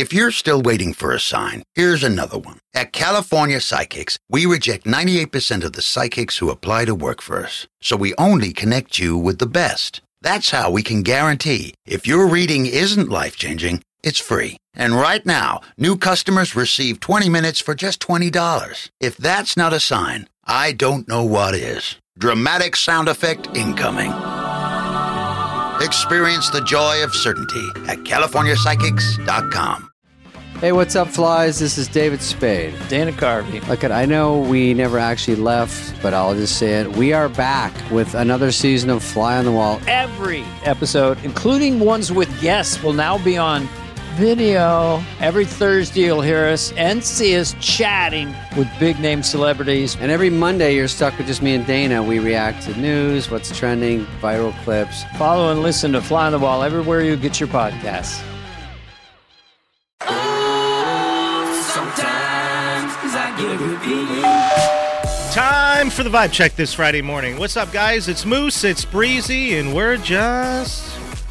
If you're still waiting for a sign, here's another one. At California Psychics, we reject 98% of the psychics who apply to work for us. So we only connect you with the best. That's how we can guarantee if your reading isn't life-changing, it's free. And right now, new customers receive 20 minutes for just $20. If that's not a sign, I don't know what is. Dramatic sound effect incoming. Experience the joy of certainty at CaliforniaPsychics.com. Hey, what's up, flies? This is David Spade. Dana Carvey. Look, I know we never actually left, but I'll just say it. We are back with another season of Fly on the Wall. Every episode, including ones with guests, will now be on video. Every Thursday, you'll hear us and see us chatting with big-name celebrities. And every Monday, you're stuck with just me and Dana. We react to news, what's trending, viral clips. Follow and listen to Fly on the Wall everywhere you get your podcasts. Time for the vibe check this Friday morning. What's up, guys? It's Moose, it's Breezy, and we're just...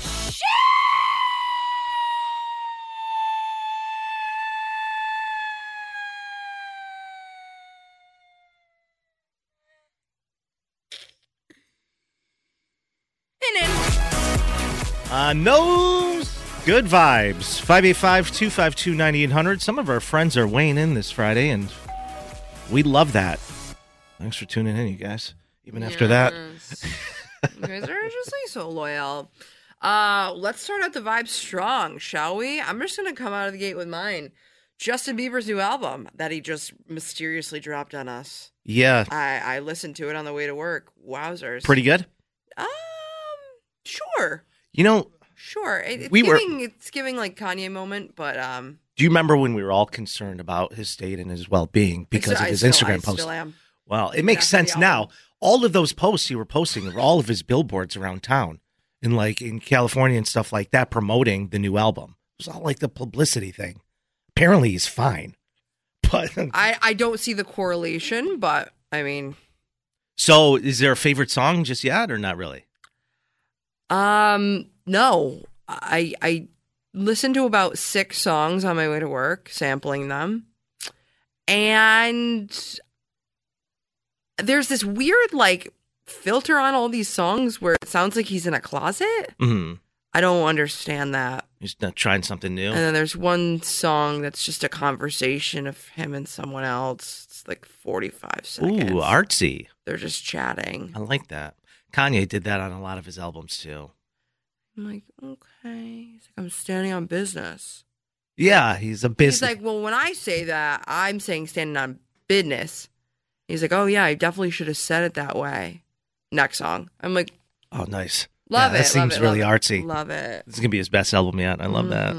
no good vibes. 585-252-9800. Some of our friends are weighing in this Friday, and we love that. Thanks for tuning in, you guys. Even after that. You guys are just like so loyal. Let's start out the vibe strong, shall we? I'm just going to come out of the gate with mine. Justin Bieber's new album that he just mysteriously dropped on us. Yeah. I listened to it on the way to work. Wowzers. Pretty good? Sure. You know... Sure. It's giving like Kanye moment, but... Do you remember when we were all concerned about his state and his well-being because of his Instagram posts? I still am. Well, it makes sense now. All of those posts you were posting were all of his billboards around town and like in California and stuff like that promoting the new album. It was all like the publicity thing. Apparently he's fine. But I don't see the correlation, but I mean... So is there a favorite song just yet or not really? No. I listened to about 6 songs on my way to work, sampling them. And there's this weird, like, filter on all these songs where it sounds like he's in a closet. Mm-hmm. I don't understand that. He's not trying something new. And then there's one song that's just a conversation of him and someone else. It's like 45 seconds. Ooh, artsy. They're just chatting. I like that. Kanye did that on a lot of his albums, too. I'm like, okay. He's like, I'm standing on business. Yeah, he's a business. He's like, well, when I say that, I'm saying standing on business. He's like, oh, yeah, I definitely should have said it that way. Next song. I'm like, oh, nice. Love it. That seems really artsy. Love it. This is going to be his best album yet. I love that.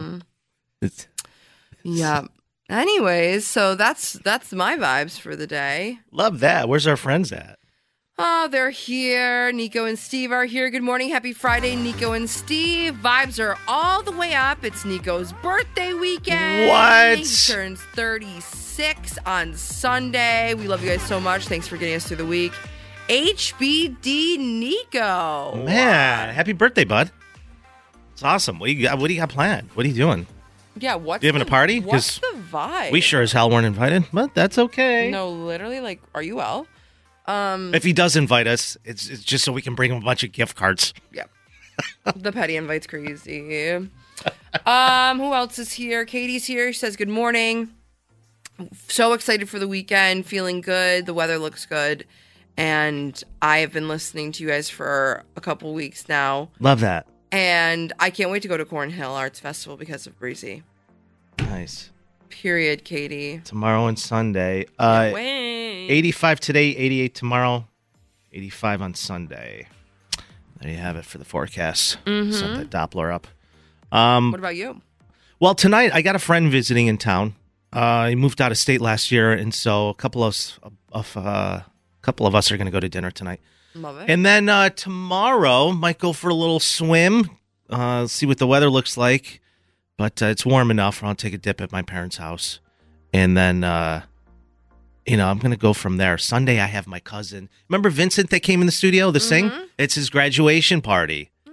Yeah. Anyways, so that's my vibes for the day. Love that. Where's our friends at? Oh, they're here. Nico and Steve are here. Good morning. Happy Friday, Nico and Steve. Vibes are all the way up. It's Nico's birthday weekend. What? He turns 36 on Sunday. We love you guys so much. Thanks for getting us through the week. HBD Nico. Man, happy birthday, bud. It's awesome. What do you got planned? What are you doing? Yeah, what's you having a party? What's the vibe? We sure as hell weren't invited, but that's okay. No, literally, like, are you well? If he does invite us, it's just so we can bring him a bunch of gift cards. Yeah. The petty invite's crazy. Who else is here? Katie's here. She says, good morning. So excited for the weekend. Feeling good. The weather looks good. And I have been listening to you guys for a couple weeks now. Love that. And I can't wait to go to Cornhill Arts Festival because of Breezy. Nice. Period, Katie. Tomorrow and Sunday. 85 today, 88 tomorrow, 85 on Sunday. There you have it for the forecast. Mm-hmm. Set that Doppler up. What about you? Well, tonight I got a friend visiting in town. He moved out of state last year, and so a couple of us are going to go to dinner tonight. Love it. And then tomorrow might go for a little swim. See what the weather looks like. But it's warm enough. I'll take a dip at my parents' house. And then, I'm going to go from there. Sunday, I have my cousin. Remember Vincent that came in the studio to sing? It's his graduation party.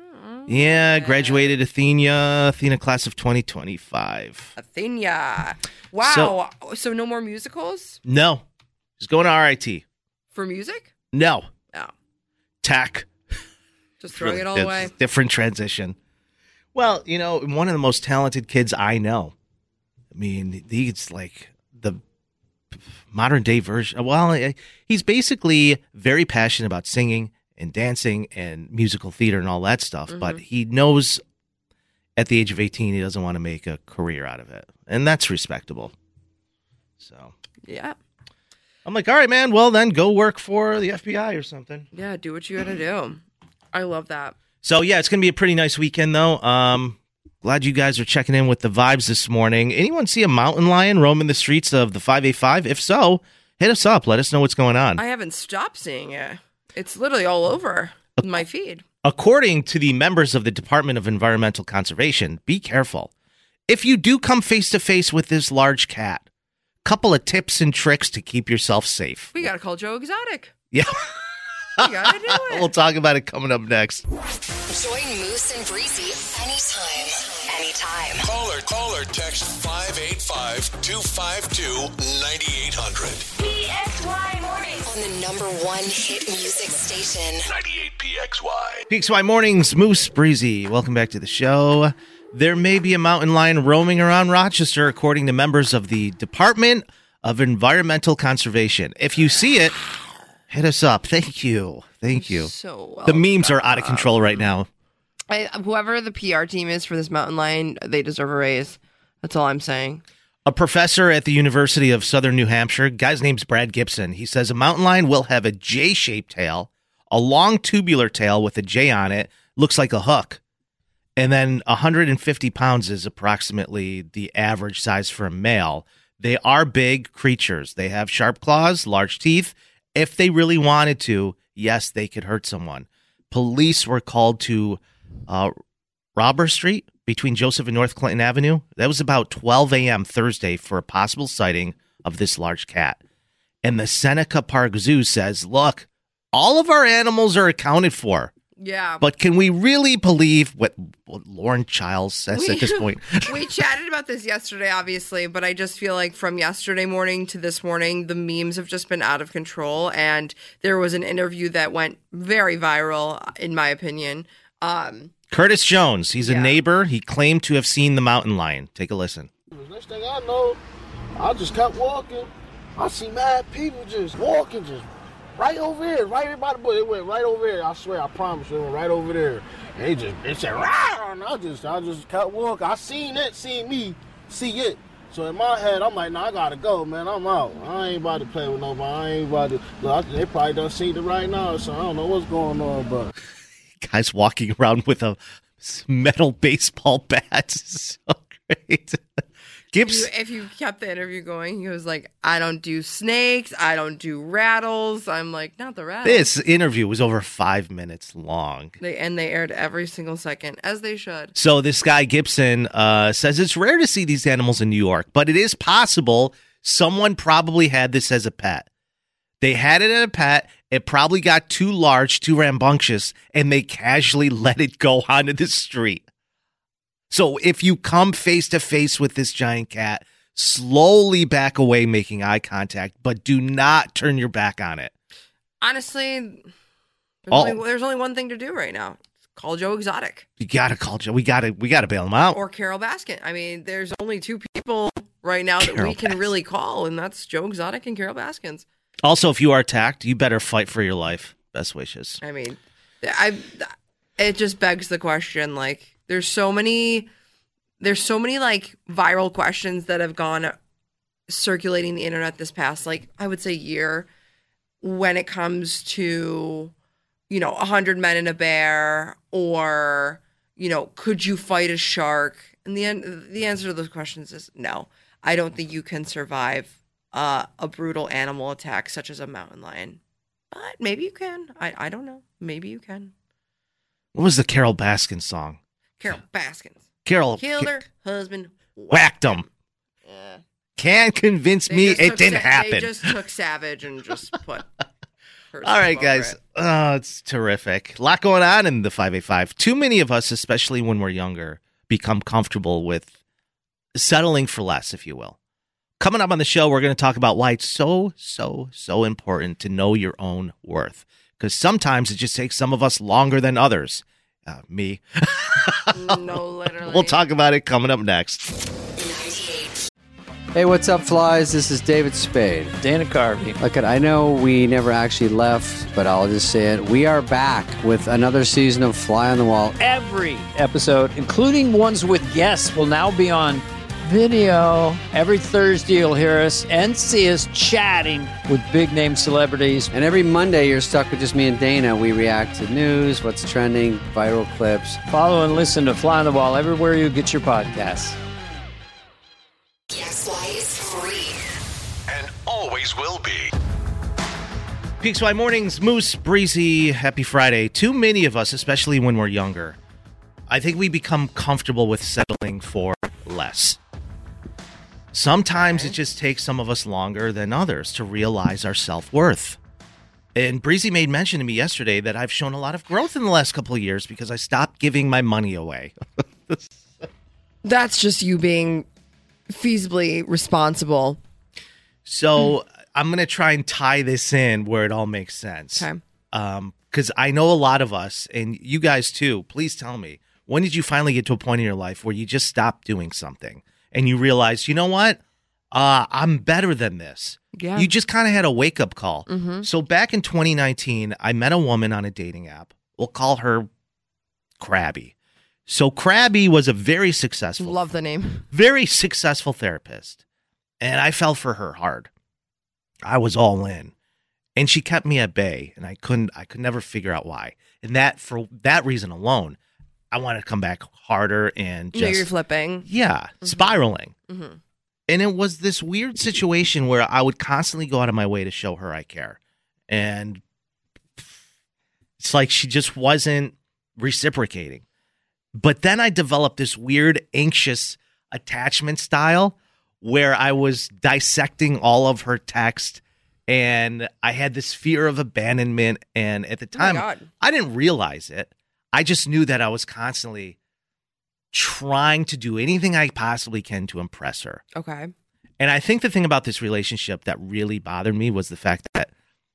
Yeah, graduated Athena class of 2025. Athena. Wow. So no more musicals? No. Just going to RIT. For music? No. Oh. Tech. Just throwing it all away. Different transition. Well, one of the most talented kids I know. I mean, he's like the modern day version. Well, he's basically very passionate about singing and dancing and musical theater and all that stuff. Mm-hmm. But he knows at the age of 18, he doesn't want to make a career out of it. And that's respectable. So, yeah. I'm like, all right, man, well, then go work for the FBI or something. Yeah, do what you got to do. I love that. So, yeah, it's going to be a pretty nice weekend, though. Glad you guys are checking in with the vibes this morning. Anyone see a mountain lion roaming the streets of the 585? If so, hit us up. Let us know what's going on. I haven't stopped seeing it. It's literally all over my feed. According to the members of the Department of Environmental Conservation, be careful. If you do come face-to-face with this large cat, couple of tips and tricks to keep yourself safe. We got to call Joe Exotic. Yeah. We got to do it. We'll talk about it coming up next. Join Moose and Breezy anytime. Call or text 585-252-9800. PXY Mornings. On the #1 hit music station. 98 PXY. PXY Mornings, Moose, Breezy. Welcome back to the show. There may be a mountain lion roaming around Rochester, according to members of the Department of Environmental Conservation. If you see it, hit us up. Thank you. So the memes are out of control right now. Whoever the PR team is for this mountain lion, they deserve a raise. That's all I'm saying. A professor at the University of Southern New Hampshire, guy's name's Brad Gibson. He says a mountain lion will have a J-shaped tail, a long tubular tail with a J on it, looks like a hook. And then 150 pounds is approximately the average size for a male. They are big creatures. They have sharp claws, large teeth. If they really wanted to, yes, they could hurt someone. Police were called to Robber Street between Joseph and North Clinton Avenue. That was about 12 a.m. Thursday for a possible sighting of this large cat. And the Seneca Park Zoo says, look, all of our animals are accounted for. Yeah. But can we really believe what Lauren Childs says at this point? We chatted about this yesterday, obviously, but I just feel like from yesterday morning to this morning, the memes have just been out of control. And there was an interview that went very viral, in my opinion. Curtis Jones, he's a neighbor. He claimed to have seen the mountain lion. Take a listen. Next thing I know, I just kept walking. I see mad people just walking, just right over here, right by the bush. It went right over here. I swear, I promise you, it went right over there. And it said, rah! And I just kept walking. I seen me, see it. So in my head, I'm like, nah, I gotta go, man. I'm out. I ain't about to play with nobody. I ain't about to. Look, they probably done seen it right now, so I don't know what's going on, but. Guy's walking around with a metal baseball bat. So great. If you kept the interview going, he was like, I don't do snakes. I don't do rattles. I'm like, not the rattles. This interview was over 5 minutes long. They aired every single second, as they should. So this guy, Gibson, says it's rare to see these animals in New York, but it is possible someone probably had this as a pet. They had it as a pet. It probably got too large, too rambunctious, and they casually let it go onto the street. So if you come face to face with this giant cat, slowly back away, making eye contact, but do not turn your back on it. Honestly, there's only one thing to do right now. Call Joe Exotic. You gotta call Joe. We gotta bail him out. Or Carol Baskin. I mean, there's only two people right now that we can really call, and that's Joe Exotic and Carol Baskins. Also, if you are attacked, you better fight for your life. Best wishes. I mean, it just begs the question, like, there's so many like viral questions that have gone circulating the internet this past, like, I would say year, when it comes to, 100 men and a bear, or, could you fight a shark? And the answer to those questions is no. I don't think you can survive a brutal animal attack such as a mountain lion. But maybe you can. I don't know. Maybe you can. What was the Carol Baskin song? Carol Baskins. Carol killed her husband. Whacked him. Can't convince me it didn't happen. They just took Savage and just put. All right, guys. Oh, it's terrific. A lot going on in the 585. Too many of us, especially when we're younger, become comfortable with settling for less, if you will. Coming up on the show, we're going to talk about why it's so important to know your own worth. Because sometimes it just takes some of us longer than others. Me. No, literally. We'll talk about it coming up next. Hey, what's up, flies? This is David Spade. Dana Carvey. Look, I know we never actually left, but I'll just say it. We are back with another season of Fly on the Wall. Every episode, including ones with guests, will now be on video. Every Thursday, you'll hear us and see us chatting with big-name celebrities. And every Monday, you're stuck with just me and Dana. We react to news, what's trending, viral clips. Follow and listen to Fly on the Wall everywhere you get your podcasts. PXY is free. And always will be. PXY Mornings, Moose, Breezy, happy Friday. Too many of us, especially when we're younger, I think we become comfortable with settling for less. Sometimes it just takes some of us longer than others to realize our self-worth. And Breezy made mention to me yesterday that I've shown a lot of growth in the last couple of years because I stopped giving my money away. That's just you being feasibly responsible. So I'm going to try and tie this in where it all makes sense. Okay. Because I know a lot of us, and you guys too, please tell me, when did you finally get to a point in your life where you just stopped doing something and you realized, you know what? I'm better than this. Yeah. You just kind of had a wake-up call. Mm-hmm. So back in 2019, I met a woman on a dating app. We'll call her Krabby. So Krabby was a very successful, love the name, very successful therapist. And I fell for her hard. I was all in. And she kept me at bay, and I could never figure out why. And that, for that reason alone, I wanted to come back harder and just... you're flipping. Yeah, spiraling. Mm-hmm. And it was this weird situation where I would constantly go out of my way to show her I care. And it's like she just wasn't reciprocating. But then I developed this weird, anxious attachment style where I was dissecting all of her text, and I had this fear of abandonment. And at the time, I didn't realize it. I just knew that I was constantly trying to do anything I possibly can to impress her. Okay. And I think the thing about this relationship that really bothered me was the fact that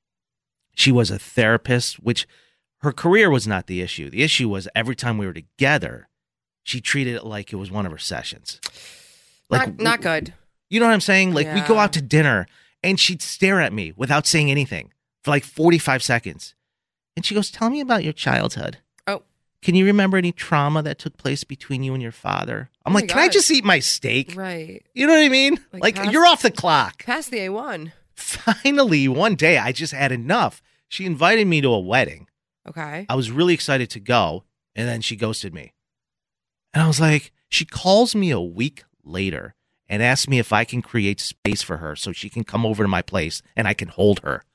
she was a therapist, which her career was not the issue. The issue was every time we were together, she treated it like it was one of her sessions. Like not good. You know what I'm saying? Like we go Yeah. out to dinner and she'd stare at me without saying anything for like 45 seconds. And she goes, "Tell me about your childhood. Oh. Can you remember any trauma that took place between you and your father?" I'm Oh my like, "Can I God. just eat my steak?" Right. You know what I mean? Like pass- you're off the clock. Pass the A1. Finally, one day I just had enough. She invited me to a wedding. Okay. I was really excited to go, and then she ghosted me. And I was like, she calls me a week later and asks me if I can create space for her so she can come over to my place and I can hold her.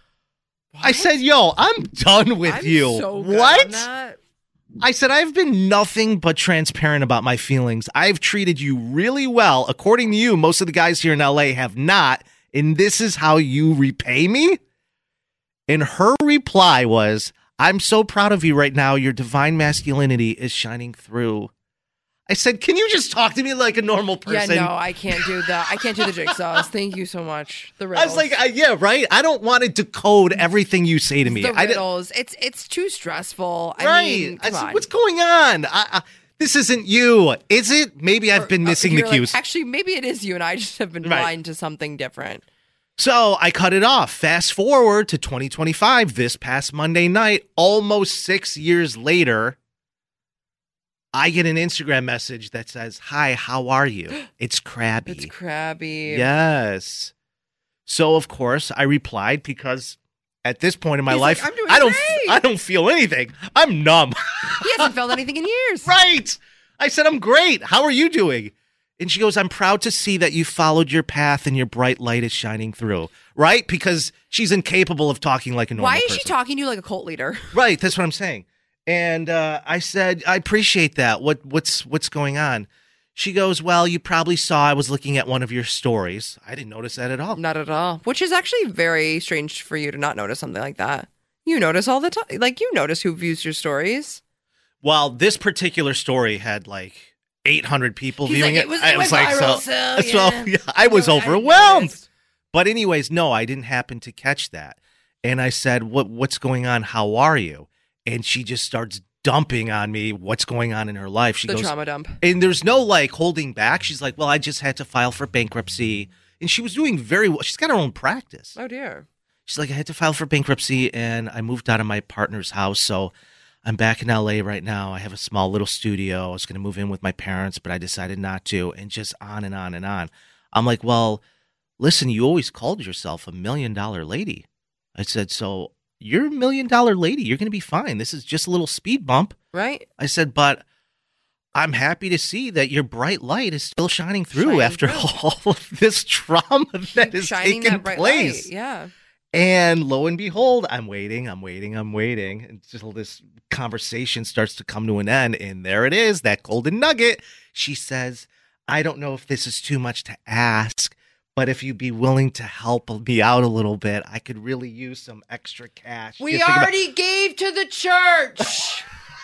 I said, "Yo, I'm done with I'm you." so good What? on that. I said, "I've been nothing but transparent about my feelings. I've treated you really well. According to you, most of the guys here in LA have not. And this is how you repay me?" And her reply was, "I'm so proud of you right now. Your divine masculinity is shining through." I said, "Can you just talk to me like a normal person?" Yeah, no, I can't do that. I can't do the jigsaws. Thank you so much. The I riddles. was like, yeah, right? I don't want to decode everything you say to me. the I didn't- riddles. It's too stressful. Right. I mean, I come said, on. "What's going on? This isn't you. Is it? Maybe I've been missing the You're like, cues." actually, maybe it is you, and I just have been Right. blind to something different. So I cut it off. Fast forward to 2025, this past Monday night, almost 6 years later, I get an Instagram message that says, "Hi, how are you? It's Krabby." It's Krabby. Yes. So of course I replied because at this point in my He's life, like, "I'm doing I great." don't feel anything. I'm numb. He hasn't felt anything in years. Right. I said, "I'm great. How are you doing?" And she goes, "I'm proud to see that you followed your path and your bright light is shining through." Right? Because she's incapable of talking like a normal Why is person. she talking to you like a cult leader? Right. That's what I'm saying. And I said, "I appreciate that. What's going on?" She goes, well, you probably saw I was looking at one of your stories. I didn't notice that at all. Not at all. Which is actually very strange for you to not notice something like that. You notice all the time. Like, you notice who views your stories. Well, this particular story had like 800 people viewing it. It was like, yeah, I was overwhelmed. But anyways, no, I didn't happen to catch that. And I said, what's going on? How are you? And she just starts dumping on me what's going on in her life. She goes, trauma dump. And there's no like holding back. She's like, well, I just had to file for bankruptcy. And she was doing very well. She's got her own practice. Oh, dear. She's like, I had to file for bankruptcy and I moved out of my partner's house. So I'm back in LA right now. I have a small little studio. I was going to move in with my parents, but I decided not to, and just on and on and on. I'm like, well, listen, you always called yourself $1 million lady. I said, so you're $1 million lady. You're going to be fine. This is just a little speed bump. Right. I said, but I'm happy to see that your bright light is still shining through after all of this trauma that has taken place. Light. Yeah. And lo and behold, I'm waiting. And just this conversation starts to come to an end. And there it is, that golden nugget. She says, I don't know if this is too much to ask, but if you'd be willing to help me out a little bit, I could really use some extra cash. We already gave to the church.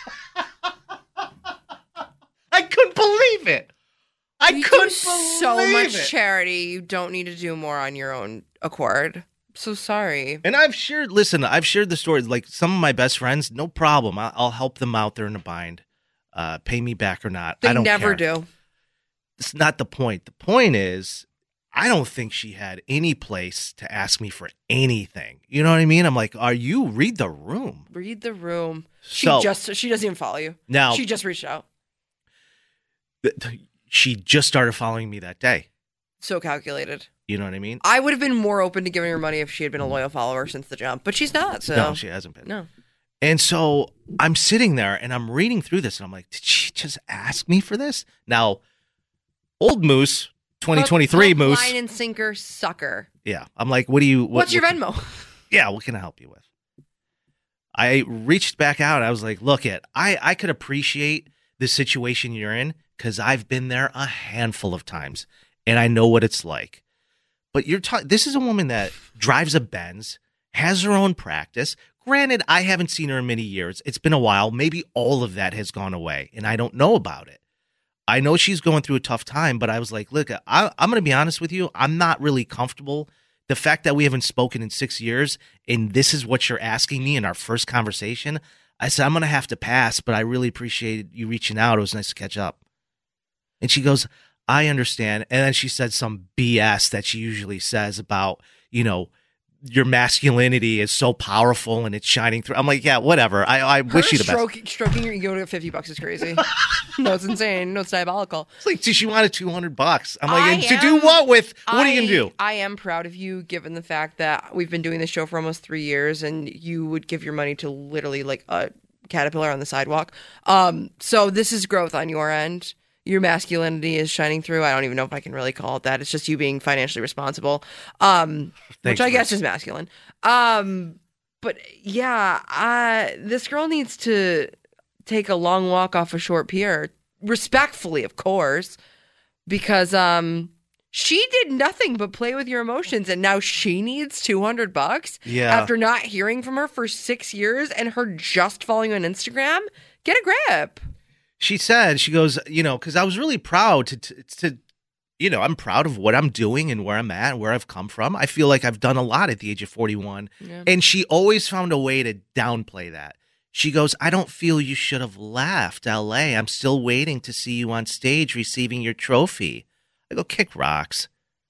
I couldn't believe it. I couldn't believe so much charity. You don't need to do more on your own accord. So sorry. And I've shared the stories. Like some of my best friends, no problem. I'll help them out. They're in a bind. Pay me back or not. I don't never care. do. It's not the point. The point is, I don't think she had any place to ask me for anything. You know what I mean? I'm like, read the room. Read the room. She So- doesn't even follow you. Now- She just reached out. She just started following me that day. So calculated. You know what I mean? I would have been more open to giving her money if she had been a loyal follower since the jump, but she's not. So No, she hasn't been. No. And so I'm sitting there and I'm reading through this and I'm like, did she just ask me for this? Now, old Moose, 2023 Hook, Moose. line and sinker sucker. Yeah. I'm like, what's your Venmo? Yeah, what can I help you with? I reached back out. I was like, look, I could appreciate the situation you're in because I've been there a handful of times and I know what it's like. But this is a woman that drives a Benz, has her own practice. Granted, I haven't seen her in many years. It's been a while. Maybe all of that has gone away, and I don't know about it. I know she's going through a tough time, but I was like, look, I'm going to be honest with you. I'm not really comfortable. The fact that we haven't spoken in 6 years, and this is what you're asking me in our first conversation, I said, I'm going to have to pass, but I really appreciated you reaching out. It was nice to catch up. And she goes, I understand. And then she said some BS that she usually says about, your masculinity is so powerful and it's shining through. I'm like, yeah, whatever. I wish you the best. Stroking your ego to $50 is crazy. No, it's insane. No, it's diabolical. It's like, she wanted $200. I'm like, to do what with? What are you going to do? I am proud of you, given the fact that we've been doing this show for almost 3 years and you would give your money to literally like a caterpillar on the sidewalk. So this is growth on your end. Your masculinity is shining through. I don't even know if I can really call it that. It's just you being financially responsible, which I guess is masculine. But yeah, this girl needs to take a long walk off a short pier, respectfully, of course, because she did nothing but play with your emotions, and now she needs $200 after not hearing from her for 6 years and her just following you on Instagram. Get a grip. She said, she goes, because I was really proud to I'm proud of what I'm doing and where I'm at and where I've come from. I feel like I've done a lot at the age of 41. Yeah. And she always found a way to downplay that. She goes, I don't feel you should have left LA. I'm still waiting to see you on stage receiving your trophy. I go, kick rocks.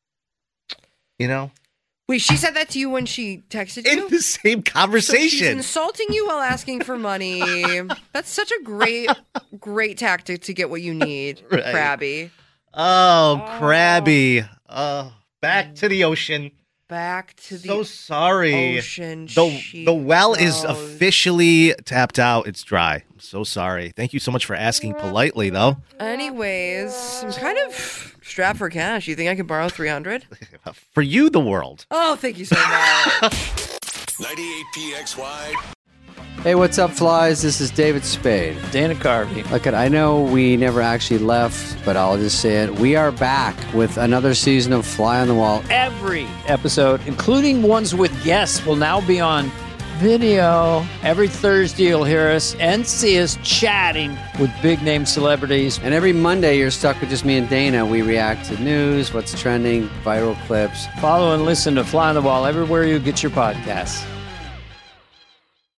Wait, she said that to you when she texted you? In the same conversation. So she's insulting you while asking for money. That's such a great tactic to get what you need, right. Krabby. Oh, Krabby. Back to the ocean. Back to the So sorry. Ocean. The well is officially tapped out. It's dry. I'm so sorry. Thank you so much for asking politely, though. Anyways, I'm kind of strapped for cash. You think I could borrow $300? For you, the world. Oh, thank you so much. 98 PXY. Hey, what's up, flies? This is David Spade. Dana Carvey. Look, I know we never actually left, but I'll just say it. We are back with another season of Fly on the Wall. Every episode, including ones with guests, will now be on video. Every Thursday, you'll hear us and see us chatting with big-name celebrities. And every Monday, you're stuck with just me and Dana. We react to news, what's trending, viral clips. Follow and listen to Fly on the Wall everywhere you get your podcasts.